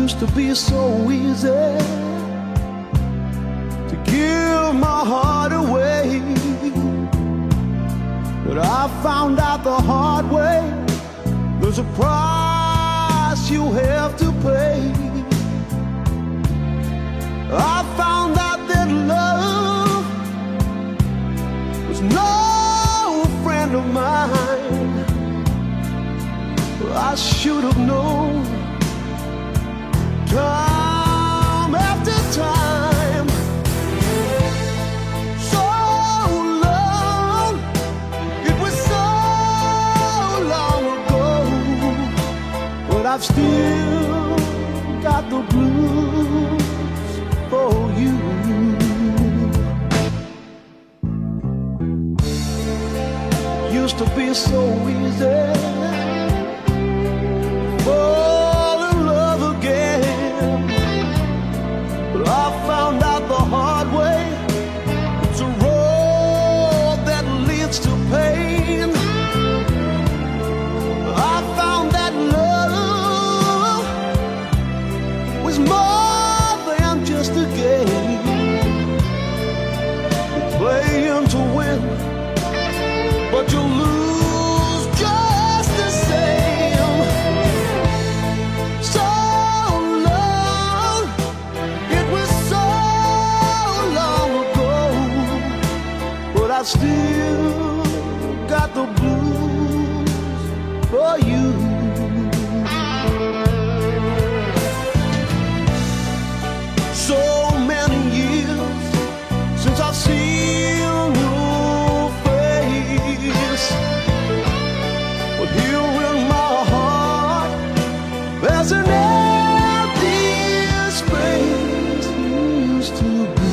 Used to be so easy to give my heart away, but I found out the hard way there's a price you have to pay. I found out that love was no friend of mine. I should have known time after time. So long, it was so long ago, but I've still got the blues for you. Used to be so easy fall in love again, but I found out the hard way it's a road that leads to pain. I found that love was more than just a game. You play him to win, but you lose just the same. So long, it was so long ago, but I still got the blues for you. So many years since I've seen your face, but here in my heart there's an empty space used to be.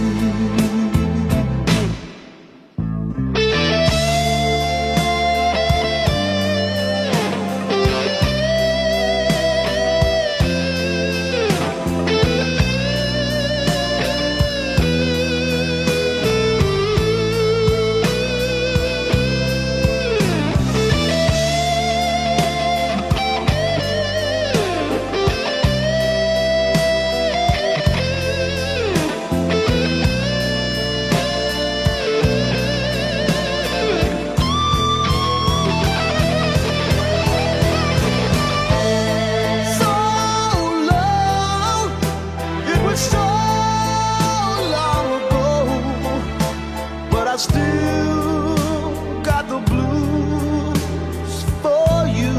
I still got the blues for you.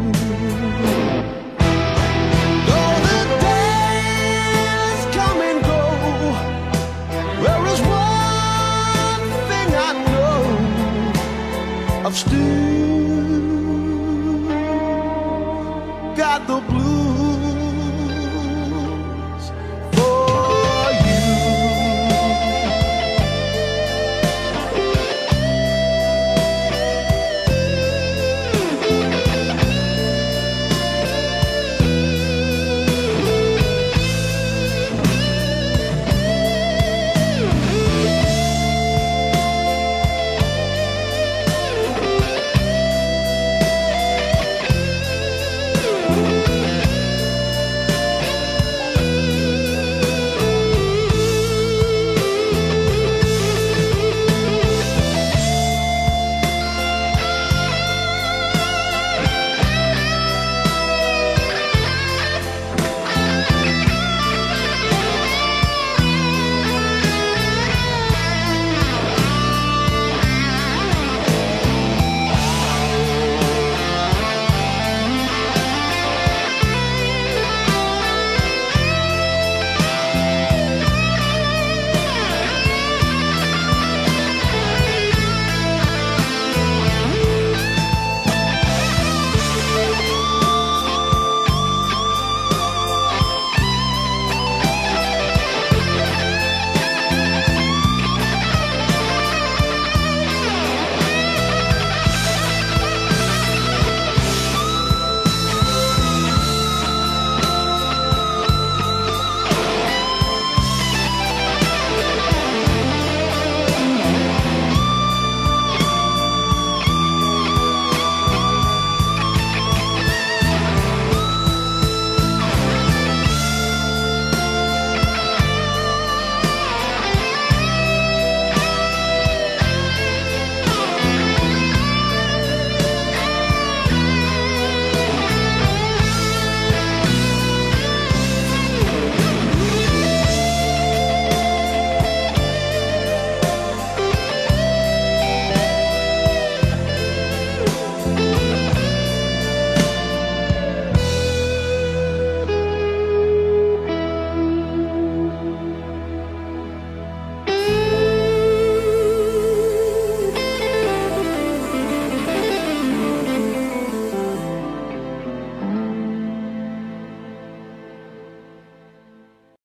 Though the days come and go, there is one thing I know, I've still got the blues.